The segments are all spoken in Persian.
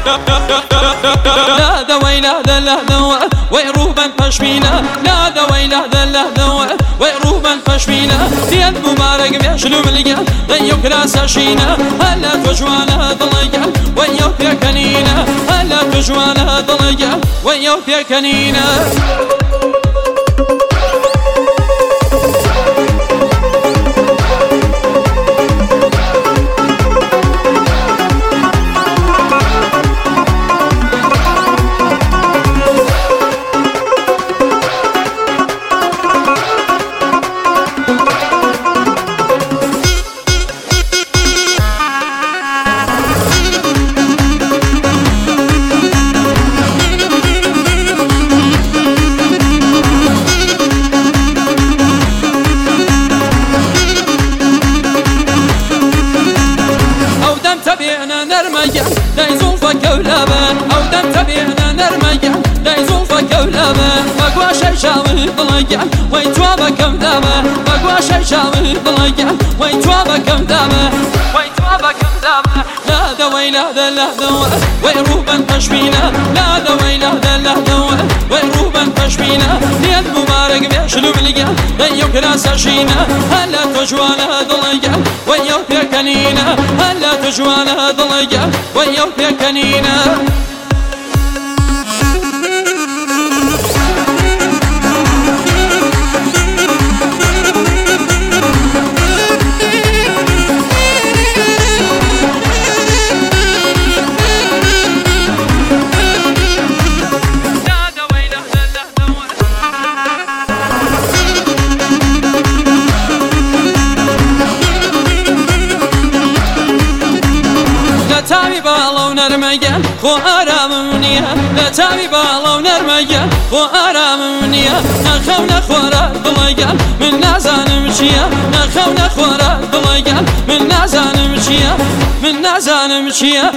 لا دوي لا دله دوا ويروبا پشمینه لا دوي لا دله دوا ويروبا پشمینه ديال مبارك بيشلو ملقا ضيق راس شينه هلا تجوانا ضلقا ويو في كنينه هلا تجوانا ضلقا ويو في كنينه داي زلفك ولابن او دم تبينا نرمجا داي زلفك ولابن بقوا شي شاوي ضلقا ويتوابك مدابه بقوا شي شاوي ضلقا ويتوابك مدابه ويتوابك مدابه لا دوي لا دله دوا ويروبا پشمینه لا دوي لا دله دوا ويروبا پشمینه ديال مبارك بيشلو ملقا ضيق راس شينه هلا تجوانا ضلقا ويو في كنينه هلا تجوانا ضلقا ويو في كنينه تابي بالو نرمجا خو آرام منيا لا تابي بالو نرمجا خو آرام منيا نخو نخورا ضلقا من نازان مشيا نخو نخورا ضلقا من نازان مشيا من نازان مشيا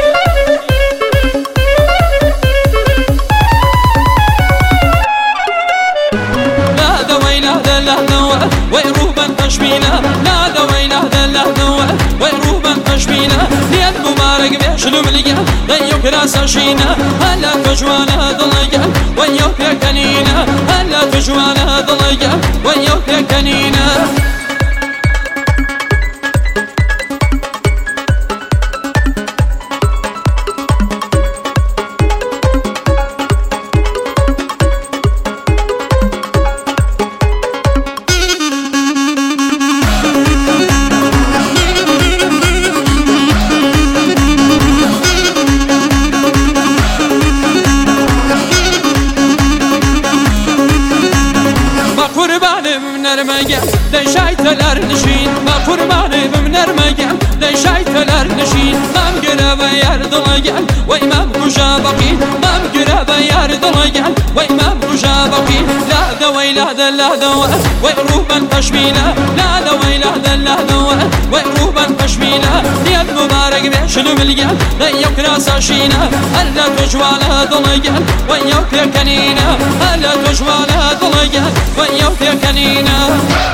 لا دوي لا دله دوا ويروبا پشمینه لا دوي لا دله دوا ويروبا پشمینه ديال مبارك بيشلو ملقا ضيق راس شينه هلا تجوانا ضلقا ويو في كنينه هلا تجوانا ضلقا ويو في كنينه دشایتلر نشین با قربانی بمنرمگم دشایتلر نشین مام گربه یار دلگل و امام کجا بقی مام گربه یار دلگل و امام کجا بقی لا دوی لا دله دوا و روبا پشمینه لا دوی لا دله دوا و روبا پشمینه ديال مبارك بيشلو ملقا ضيق راس شينه هلا تجوانا دلگل و يو في كنينه هلا تجوانا دلگل و يو في كنينه